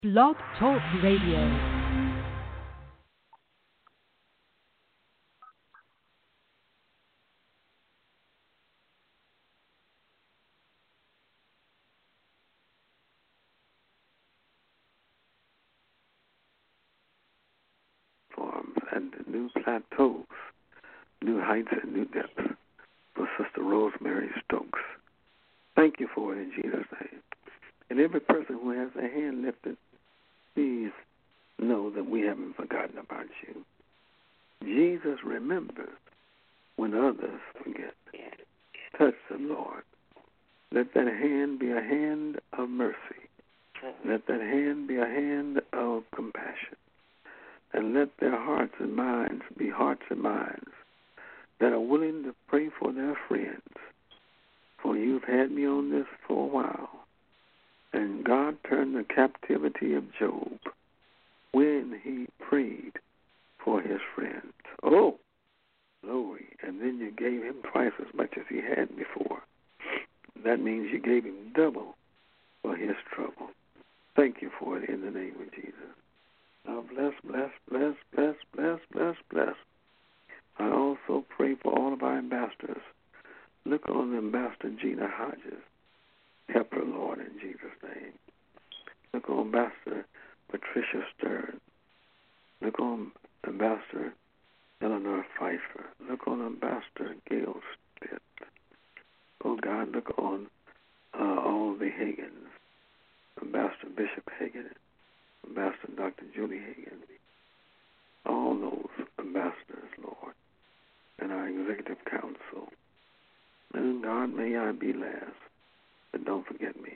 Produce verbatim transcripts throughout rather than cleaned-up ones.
Blog Talk Radio. And the new plateaus, new heights and new depths for Sister Rosemary Stokes. Thank you for it in Jesus' name. And every person who has their hand lifted, please know that we haven't forgotten about you. Jesus remembers when others forget. Touch the Lord. Let that hand be a hand of mercy. Let that hand be a hand of compassion. And let their hearts and minds be hearts and minds that are willing to pray for their friends. For you've had me on this for a while. And God turned the captivity of Job when he prayed for his friends. Oh, glory. And then you gave him twice as much as he had before. That means you gave him double for his trouble. Thank you for it in the name of Jesus. Now bless, bless, bless, bless, bless, bless, bless. I also pray for all of our ambassadors. Look on Ambassador Gina Hodges. Help her, Lord, in Jesus' name. Look on Ambassador Patricia Stern. Look on Ambassador Eleanor Pfeiffer. Look on Ambassador Gail Stitt. Oh, God, look on uh, all the Hagins. Ambassador Bishop Hagan. Ambassador Doctor Julie Hagan, all those ambassadors, Lord, and our executive council. And God, may I be last, but don't forget me.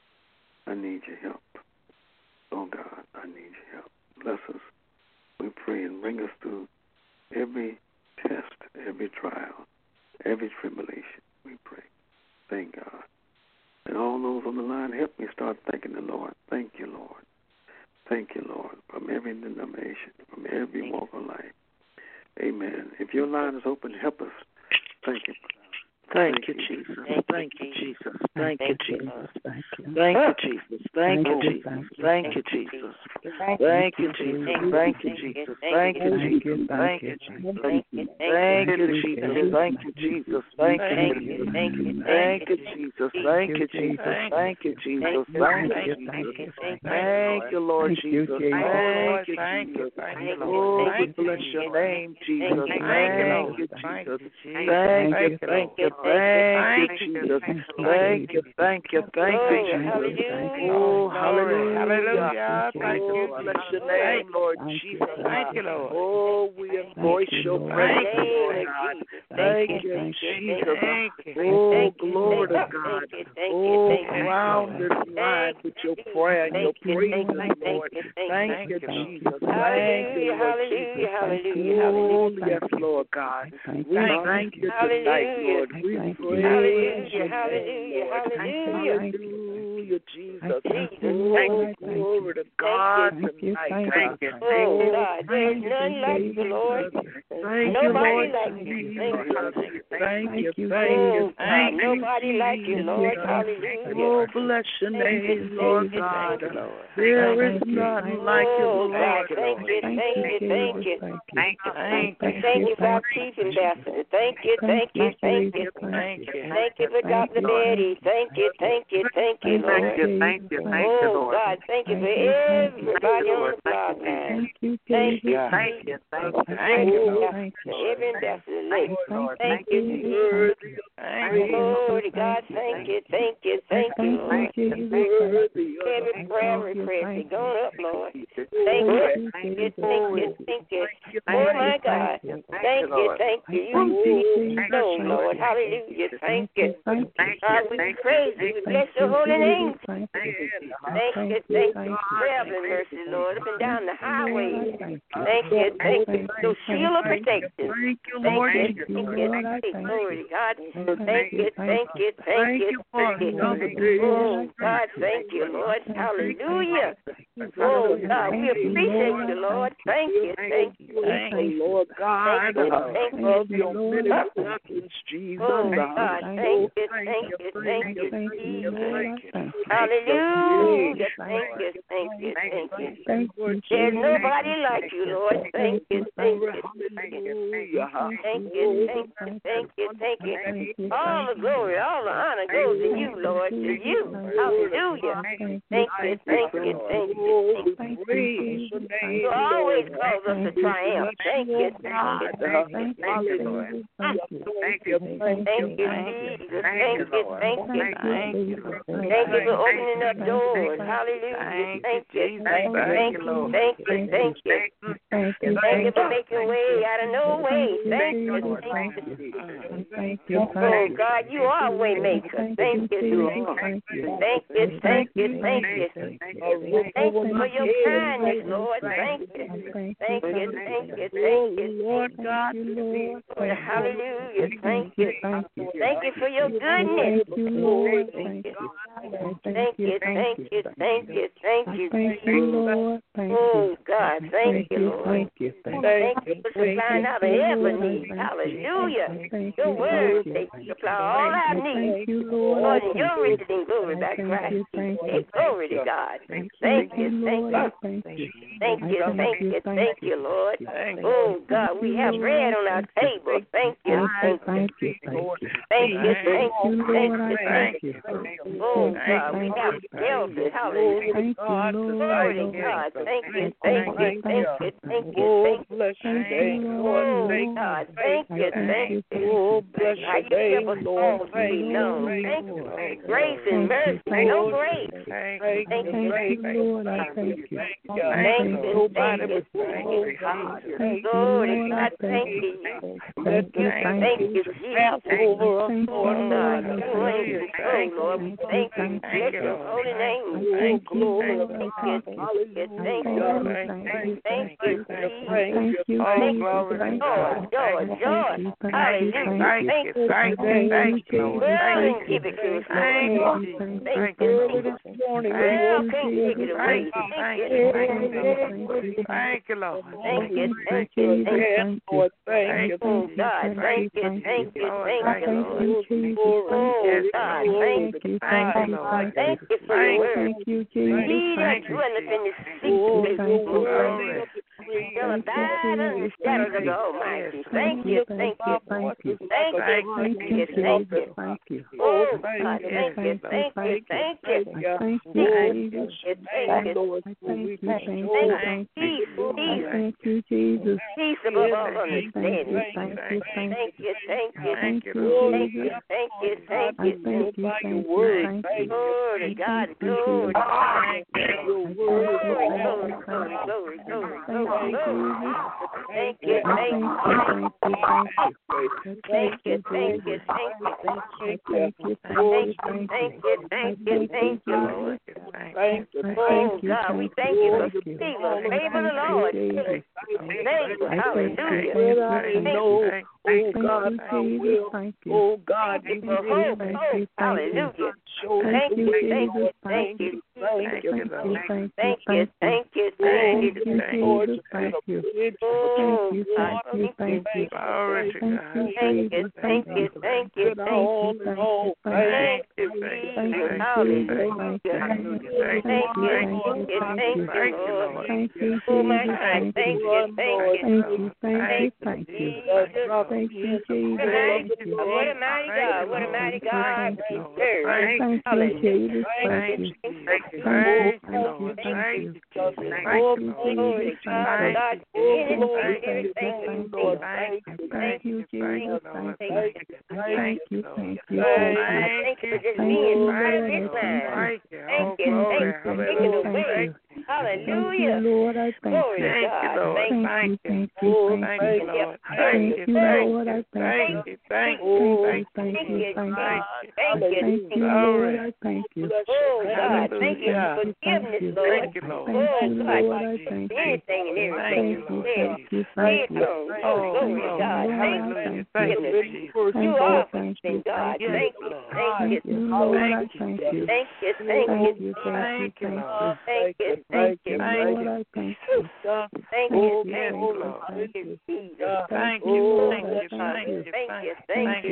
I need your help. Oh, God, I need your help. Bless us, we pray, and bring us through every test, every trial, every tribulation, we pray. Thank God. And all those on the line, help me start thanking the Lord. Thank you, Lord. Thank you, Lord, from every denomination, from every walk of life. Amen. If your line is open, help us. Thank you. Thank you, Jesus. Thank you, Jesus. Thank you, Jesus. Thank you, Jesus. Thank you, Jesus. Thank you, Jesus. Thank you, Jesus. Thank you, Jesus. Thank you, Jesus. Thank you, Jesus. Thank you, Jesus. Thank you, Jesus. Thank you, Jesus. Thank you, Jesus. Thank you, Jesus. Thank you, Jesus. Thank you, Jesus. Thank you, Lord Jesus. Thank you, Jesus. Oh, we bless your name, Jesus. Thank you, Jesus. Thank you, thank you. Thank you, Jesus. Thank you, thank you, thank you, Jesus. Oh, hallelujah. Hallelujah. Thank you. Bless your name, Lord Jesus. Thank you, Lord. Oh, we embrace your presence, Lord God. Thank you, Jesus. Oh, glory to God. Oh, crown this line with your prayer and your praises, Lord. Thank you, Jesus. Thank you, Lord Jesus. Oh, yes, Lord God. We thank you tonight, Lord. We praise you, hallelujah, hallelujah, hallelujah, Jesus. Oh, glory to God tonight. Thank you, oh God, there's none like you, Lord. Thank you, Nobody Lord. like you. Thank you, thank you, Oh God, thank you. nobody like you, Lord. Hallelujah. Oh, bless your name, Lord God. There is none like you, Oh Lord. God, thank you, thank you, thank you. Thank you, thank you. Thank you for our chief ambassador. Thank you, thank you, thank you. Thank you. Thank you for Doctor Betty. Thank you, thank you, thank you, Lord. Thank you, thank you, thank you, Oh Lord. God, thank you for everybody on the block, man. Thank you, Thank you, thank you, thank you, thank you. every ambassador. Thank you, Lord. Thank you, Jesus. Thank you. Glory to God, thank you, thank you, thank you, Lord. Every prayer request is going up, Lord. Thank you, thank you, thank you, thank you. Oh my God, thank you, thank you. You know, Lord, hallelujah, thank you. God, we praise you, we bless your holy name. Thank you, thank you for traveling mercy, Lord, up and down the highway. Thank you, thank you for the shield of protection. Thank you, Thank Lord. you, thank you, thank you, glory to God. Thank you, thank you, thank you, thank you. Oh, God, thank you, Lord, hallelujah. Oh, God, we appreciate you, Lord. Thank you, thank you, Thank you, Lord God. thank you. Of your many blessings, Jesus. Oh, God, thank you, thank you, thank you, thank you, Jesus. thank you. Hallelujah. Thank you, thank you, thank you. Thank you. There's nobody like you, Lord. Thank you, thank you. Thank you, thank you, thank you, thank you. All the glory, all the honor goes to you, Lord, to you. Hallelujah. Thank you, thank you, thank you. Thank you. You always cause us to triumph. Thank you, thank you, thank you. Thank you, Jesus. Thank you, thank you, thank you. Thank you for opening up doors. Hallelujah. Thank you, thank you, thank you, thank you, thank you. Thank you for making way out of no way. Thank you, thank you. Thank you. Oh God, you are a way maker. Thank you, thank you, thank you, thank you, thank you. Thank you for your kindness, Lord. Thank you, thank you, thank you, thank you, Lord God. Hallelujah. Thank you, thank you for your goodness. Thank you, Lord. Thank you, thank you, thank you, thank you, thank you. Thank you, Lord. Oh God, thank you, Lord. Thank you, thank you for supplying our every need. Hallelujah. Your word, they supply all our needs. Lord, your riches and glory by Christ. Hey, glory to God. Thank you, thank you. Thank you, thank you, thank you, Lord. Oh God, we have bread on our table. Thank you, thank you. Thank you, thank you, thank you, thank you. Oh God, we have shelter. Hallelujah. Glory to God. Thank you, thank you, thank you, thank you, thank you. Bless your name. Oh God, thank you, thank you. Oh, bless I your give us name. all to be known. Thank you. Grace and mercy. No grace. Thank Thank you, you, Lord. I thank you. Thank you. Thank you. Thank you. Glory to God. Thank you. Thank you. Thank you, Jesus. Over us, Oh Lord. God, you ain't so, Lord. We thank you. Bless your holy name. Thank you. Thank you. Thank you. Thank you. Thank you. Thank you. Thank you. Joy, joy, joy. Hallelujah. Thank you. Thank you. Thank you. Well, and give it to us, Lord. Thank you. This morning, Well, can't take it away. Thank you. Thank you, Lord. Thank you. Thank you. Thank you. Thank you. Oh God, thank you, thank you, thank you, Lord. you, Oh God, thank you, Thank you, Lord. thank you for your word. Thank you, He that dwelleth in the secret place of the Lord shall abide under the shadows of the Almighty. Thank you, thank you, thank you, thank you, thank you, thank you. Oh God, thank you, thank you, thank you. Thank you, thank you, Lord. thank you, thank you, peace, peace, Thank you, Jesus. peace above all understanding. Thank you, thank Thank you, thank you, Thank thank you, you, thank you, thank you, thank you. Thank you, thank you, thank you. Glory to God, glory to God. Glory, glory, glory, glory, glory, glory. Thank you, thank you, thank you, thank you, thank you, thank you, thank you, thank you, thank you, thank you, thank you, Lord. Oh God, we thank you for favor, favor of the Lord. Thank you, hallelujah. Oh God, I will. Oh God, you for hope. Hallelujah. Thank you, thank you, thank you. Thank you, thank you, thank you, thank you, Lord. thank you. Oh, God, Thank you, thank you, Glory to God. Thank you, Thank you, thank you, thank you, all in all. thank you, you, hallelujah. Thank you, thank you, thank you, Lord. Thank you, Oh my God, thank you, thank you, thank you, thank you. Thank you, Jesus. What a mighty God, what a mighty God we serve. Thank you, Jesus. Thank you. Thank you, Thank thank you, you, thank you. God, glory to God, God, everything we do. Thank you, Jesus. Thank you. Thank you, thank you. Oh, God, thank you for just being part of this line. Thank you, thank you for taking away. Hallelujah. Lord, I thank Glory you. to God. Thank you, thank you, thank you. Thank you, Lord, I thank you. Thank you, thank thank you, you, thank you. thank you. Thank you, Lord, I thank you. Oh, God, thank you for forgiveness, Lord. Thank you, Oh, Lord, I God, thank you. anything and everything Thank you you, said. thank you, thank you. Oh, glory to God. Thank you for forgiveness. You are forgiving, God. Thank you, thank you. Thank you, Lord, I thank you. Thank you, thank Thank you. you, thank you, thank you. Thank you, thank you. Lord, I thank you. Thank you, thank you. Thank you, Thank you, Jesus. Thank you, Lord, I thank you. Thank you, thank you.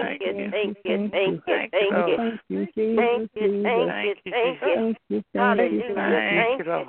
thank you, thank you, thank you, thank you. Thank you, thank you, thank you, thank you. Hallelujah, thank you.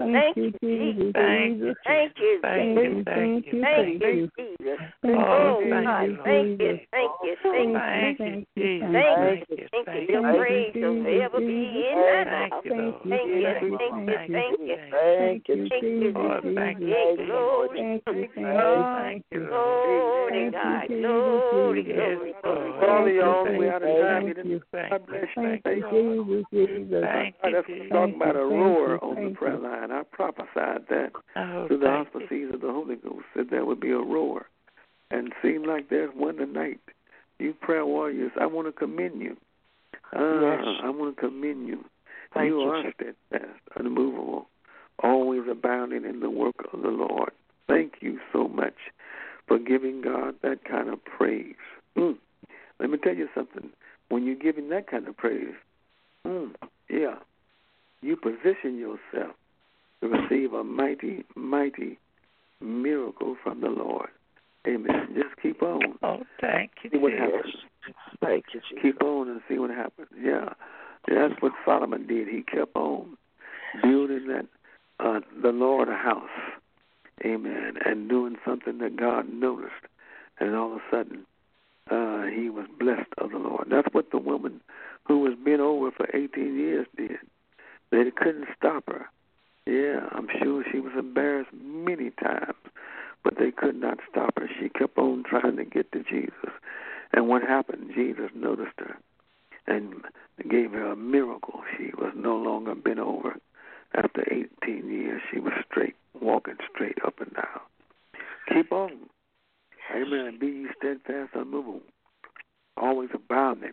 Thank you, Jesus. Thank you, thank you, Thank you, thank you, thank you, Jesus. Oh God, thank you, thank you, thank you, thank you, Jesus. thank you, you, thank you. Your praise will forever be in my mouth. Thank Thank you, you, Lord. thank you, thank you. Thank you, Thank you, Lord, Jesus. thank you. Yeah, glory, Thank you, Lord. glory, God, glory, glory, glory. Father, you're all the Thank way out of time. Thank You you, didn't- thank God you, bless you. thank Thank you, you. Thank Oh, you, that's Jesus. talking about a roar on the thank prayer you. line. I prophesied that Oh, through the thank you. auspices of the Holy Ghost that there would be a roar. And it seemed like there's one tonight. You prayer warriors, I want to commend you. Uh, Yes. I want to commend you. Thank you you, are Jesus. steadfast, unmovable, always abounding in the work of the Lord. Thank you so much for giving God that kind of praise. Mm. Let me tell you something. When you're giving that kind of praise, mm, yeah, you position yourself to receive a mighty, mighty miracle from the Lord. Amen. Just keep on. Oh, thank you, See what Jesus. happens. Thank you, Jesus. Keep on and see what happens. Yeah. That's what Solomon did. He kept on building that uh, the Lord a house. Amen. And doing something that God noticed. And all of a sudden, uh, he was blessed of the Lord. That's what the woman who was been over for eighteen years did. They couldn't stop her. Yeah, I'm sure she was embarrassed many times, but they could not stop her. She kept on trying to get to Jesus. And what happened? Jesus noticed her and gave her a miracle. She was no longer bent over. After eighteen years, she was straight, walking straight up and down. Keep on. Amen. Be ye steadfast, unmovable, always abounding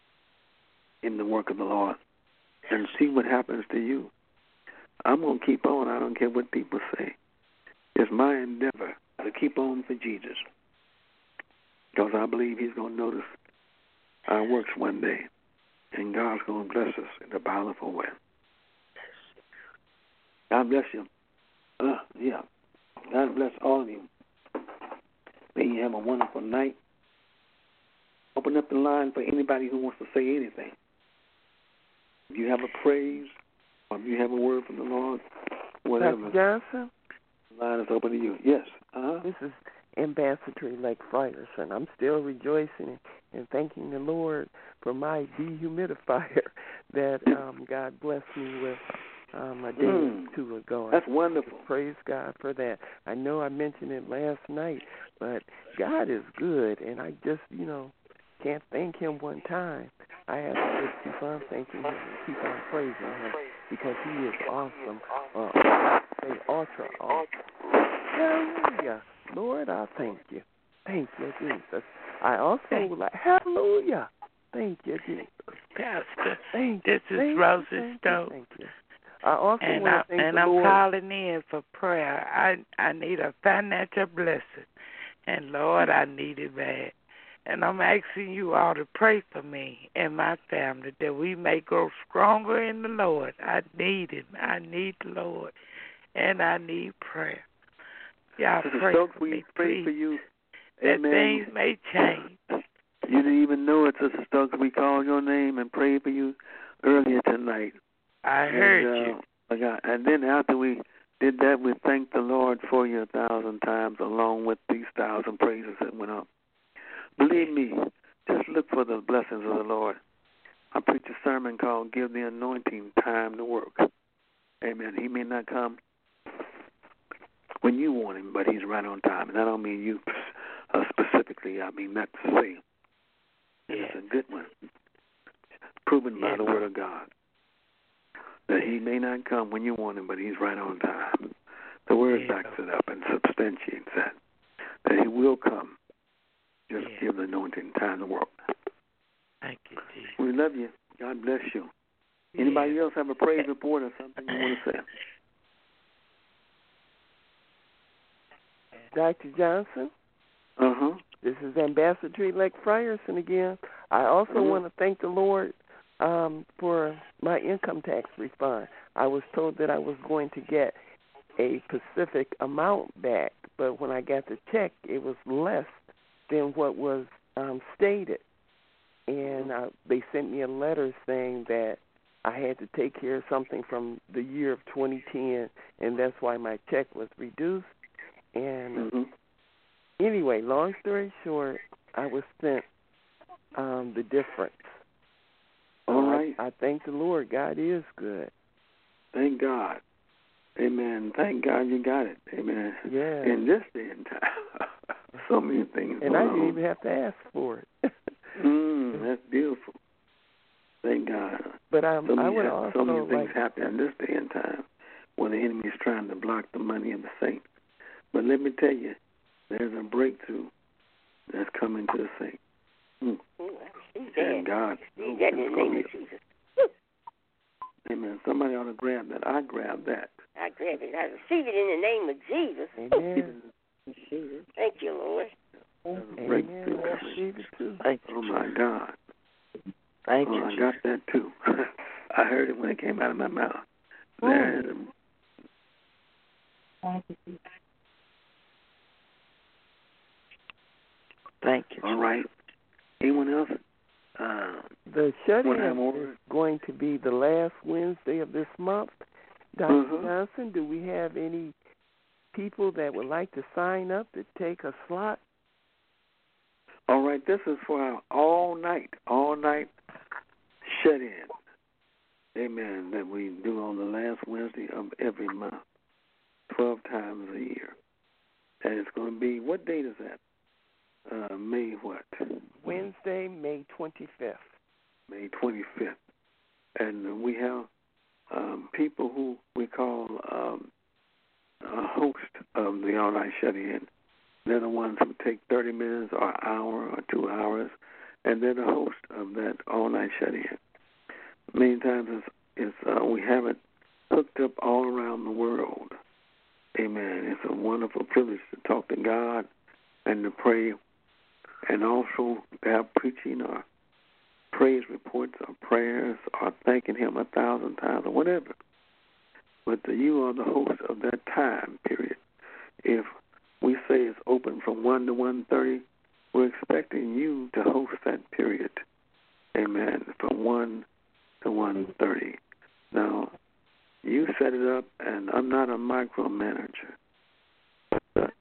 in the work of the Lord, and see what happens to you. I'm going to keep on. I don't care what people say. It's my endeavor to keep on for Jesus, because I believe he's going to notice our works one day, and God's going to bless us in a bountiful way. God bless you. Uh, yeah. God bless all of you. May you have a wonderful night. Open up the line for anybody who wants to say anything. If you have a praise, or if you have a word from the Lord, whatever. Doctor Johnson? The line is open to you. Yes. Uh-huh. This is Ambassador Lake Frierson. I'm still rejoicing and thanking the Lord for my dehumidifier that um, God blessed me with um, a day Mm. or two ago. That's wonderful. Praise God for that. I know I mentioned it last night, but God is good, and I just, you know, can't thank him one time. I have to just keep on thanking him and keep on praising him because he is awesome. Uh, say ultra awesome. Hallelujah. Lord, I thank you. Thank you, Jesus. I also would like, hallelujah. Thank you, Jesus. Pastor, Thank this you. is Thank Rosie you, thank Stokes. You, thank you. I also and want I, to thank and the I'm Lord. calling in for prayer. I I need a financial blessing, and Lord, I need it bad. And I'm asking you all to pray for me and my family that we may grow stronger in the Lord. I need it. I need the Lord, and I need prayer. Y'all Sister pray Stokes, for we me, pray please. for you. That Amen. things may change. You didn't even know it, Sister Stokes. We called your name and prayed for you earlier tonight. I heard and, uh, you. my God. And then after we did that, we thanked the Lord for you a thousand times, along with these thousand praises that went up. Believe me, just look for the blessings of the Lord. I preached a sermon called Give the Anointing Time to Work. Amen. He may not come when you want him, but he's right on time. And I don't mean you uh, specifically. I mean that to say. And it's a good one. Proven by Yeah. the Word of God. That he may not come when you want him, but he's right on time. The Word Yeah. backs it up and substantiates that. That he will come. Just Yeah. give the anointing time to work. Thank you, Jesus. We love you. God bless you. Anybody Yeah. else have a praise report or something you want to say? Doctor Johnson? Uh-huh. This is Ambassador Lake Frierson again. I also Mhm. want to thank the Lord um, for my income tax refund. I was told that I was going to get a specific amount back, but when I got the check, it was less than what was um, stated. And uh, they sent me a letter saying that I had to take care of something from the year of twenty ten, and that's why my check was reduced. And mm-hmm. anyway, long story short, I was sent um, the difference. All so right. I, I thank the Lord. God is good. Thank God. Amen. Thank God you got it. Amen. Yeah. In this day and time, so many things. And I didn't on. even have to ask for it. mm, that's beautiful. Thank God. But um, so many, I would also so many things like, happen in this day and time when the enemy is trying to block the money of the saints. But let me tell you, there's a breakthrough that's coming to the saints. Mm. And God knows that in the it's name gonna of be- Jesus. Amen. Somebody ought to grab that. I grab that. I grab it. I receive it in the name of Jesus. amen. Thank you, Lord. There's a Amen. breakthrough I coming. receive it too. Thank Oh, you. my God. Thank Oh, you. I got that too. I heard it when it came out of my mouth. There is a Thank you. All right. Anyone else? Uh, The shut-in When I'm over- is going to be the last Wednesday of this month. Doctor Mhm. Johnson, do we have any people that would like to sign up to take a slot? all right. This is for our all night, all night shut in. Amen. That we do on the last Wednesday of every month, twelve times a year. And it's going to be, what date is that? Uh, May what? Wednesday, May twenty-fifth. May twenty-fifth. And we have um, people who we call um, a host of the All Night Shut-In. They're the ones who take thirty minutes or an hour or two hours, and they're the host of that All Night Shut-In. Many times it's, it's, uh, we have it hooked up all around the world. Amen. It's a wonderful privilege to talk to God and to pray, and also to have preaching or praise reports or prayers or thanking Him a thousand times or whatever. But the, you are the host of that time period. If we say it's open from one to one thirty, we're expecting you to host that period. Amen. From one to one thirty. Now, you set it up, and I'm not a micromanager. But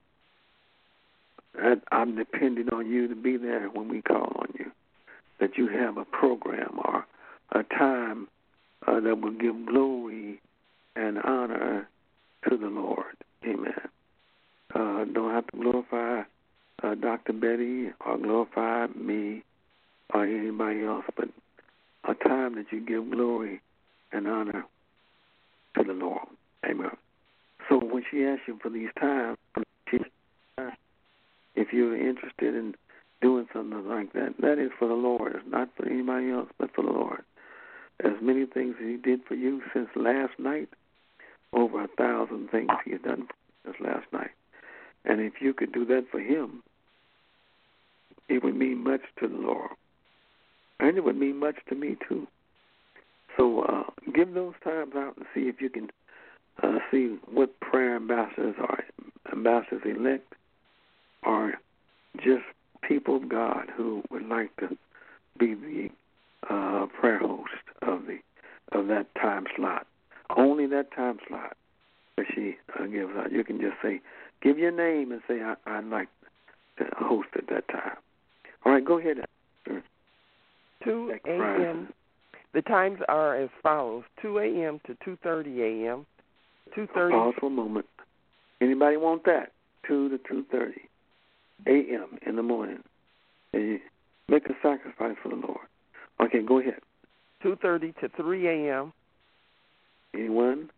I'm depending on you to be there when we call on you, that you have a program or a time uh, that will give glory and honor to the Lord. Amen. Uh, don't have to glorify uh, Doctor Betty or glorify me or anybody else, but a time that you give glory and honor to the Lord. Amen. So when she asks you for these times, she, if you're interested in doing something like that, that is for the Lord. It's not for anybody else, but for the Lord. As many things as He did for you since last night, over a thousand things He has done for us since last night. And if you could do that for Him, it would mean much to the Lord. And it would mean much to me, too. So uh, give those times out and see if you can uh, see what prayer ambassadors or ambassadors-elect are just people of God who would like to be the uh, prayer host of the of that time slot. Only that time slot that she uh, gives out. You can just say, give your name and say, I, I'd like to host at that time. All right, go ahead. Sir. two a.m. The times are as follows: two a.m. to two thirty a.m. two thirty. Pause for a moment. Anybody want that? two to two thirty a.m. in the morning. And you make a sacrifice for the Lord. Okay, go ahead. two thirty to three a.m. Anyone?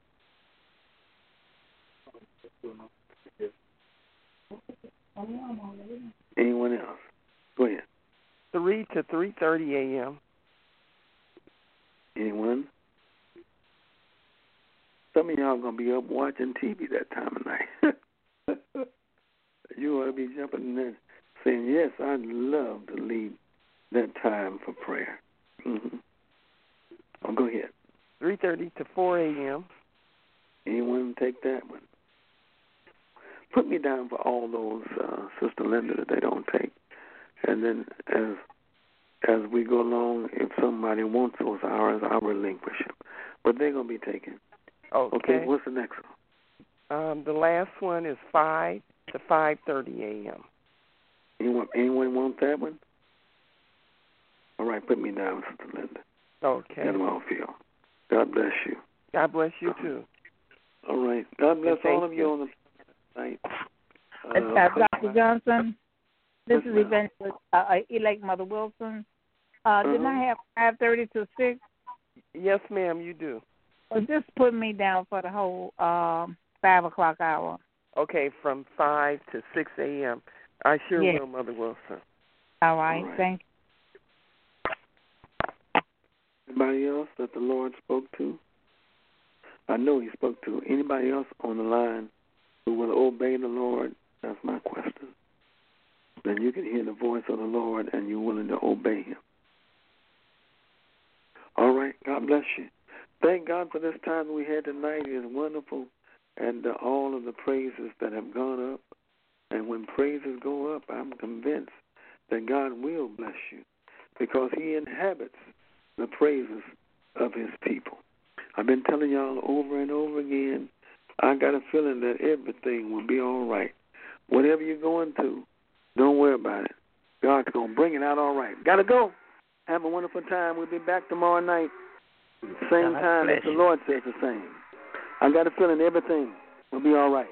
Anyone else? Go ahead. three to three thirty a.m. Anyone? Some of y'all going to be up watching T V that time of night. You ought to be jumping in there saying, yes, I'd love to lead that time for prayer. Mm-hmm. Oh, go ahead. three thirty to four a.m. Anyone take that one? Put me down for all those, uh, Sister Linda, that they don't take. And then as as we go along, if somebody wants those hours, I'll relinquish them. But they're going to be taken. Okay. Okay, what's the next one? Um, the last one is five to five thirty a.m. Anyone, anyone want that one? All right, put me down, Sister Linda. Okay. That's how I feel. God bless you. God bless you, too. All right. God bless all of you, you on the night. Uh, uh, Doctor Johnson, this yes, is ma'am. Evangelist uh, Elect Mother Wilson. Uh, Uh-huh. Didn't I have five thirty to six? Yes, ma'am, you do. Well, just put me down for the whole um, five o'clock hour. Okay, from five to six a.m. I sure Yes. will, Mother Wilson. All right, All right. thank you. Anybody else that the Lord spoke to? I know He spoke to. Anybody else on the line who will obey the Lord? That's my question. Then you can hear the voice of the Lord and you're willing to obey Him. All right. God bless you. Thank God for this time we had tonight. It is wonderful. And uh, all of the praises that have gone up. And when praises go up, I'm convinced that God will bless you because He inhabits the praises of His people. I've been telling y'all over and over again, I got a feeling that everything will be all right. Whatever you're going through, don't worry about it. God's going to bring it out all right. Got to go. Have a wonderful time. We'll be back tomorrow night, same God time as bless the you. Lord says the same. I got a feeling everything will be all right.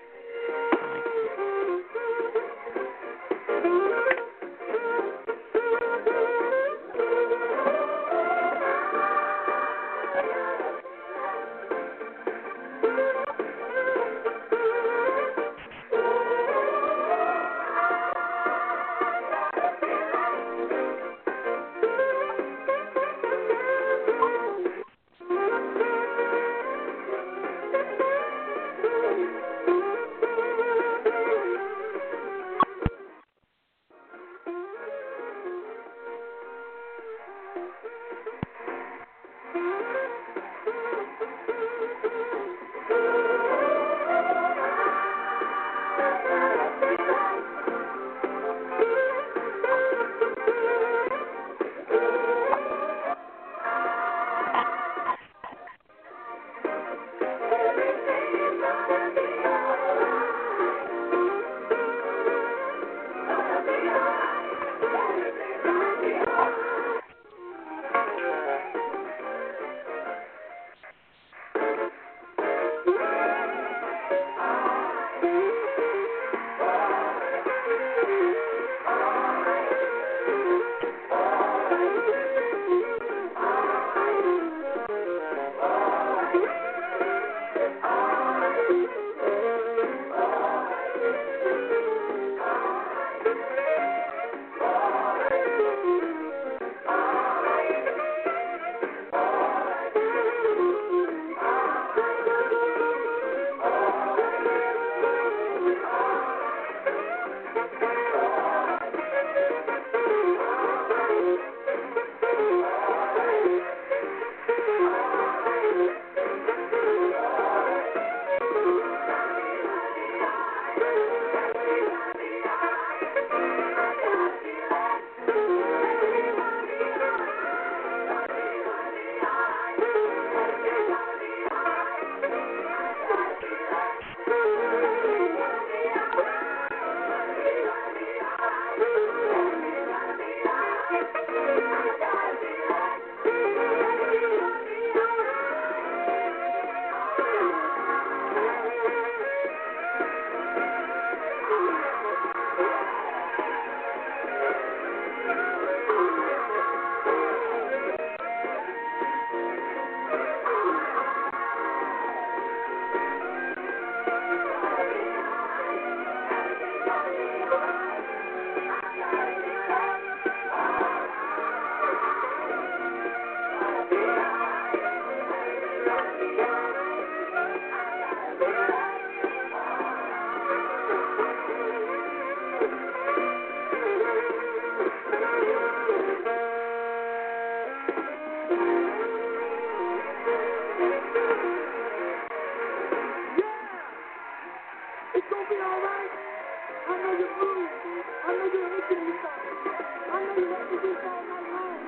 I know you're moved. I know you're itching to stop. I know you have to do all night long.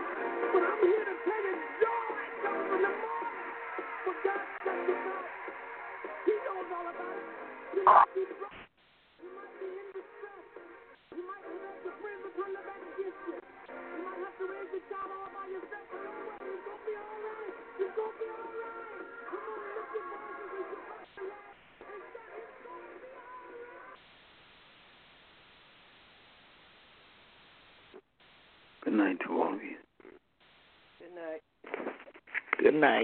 But I'm here to tell you, joy comes from the morning. For God sent us out. He knows all about it. You might be broke. You might be in distress. You might have let your friends turn their back against you. You might have to raise your child all by yourself. But don't worry, it's going to be all right. It's going to be all right. Come on, lift your voices and give us the Lord. And say, it's going to be all right. Good night to all of you. Good night. Good night.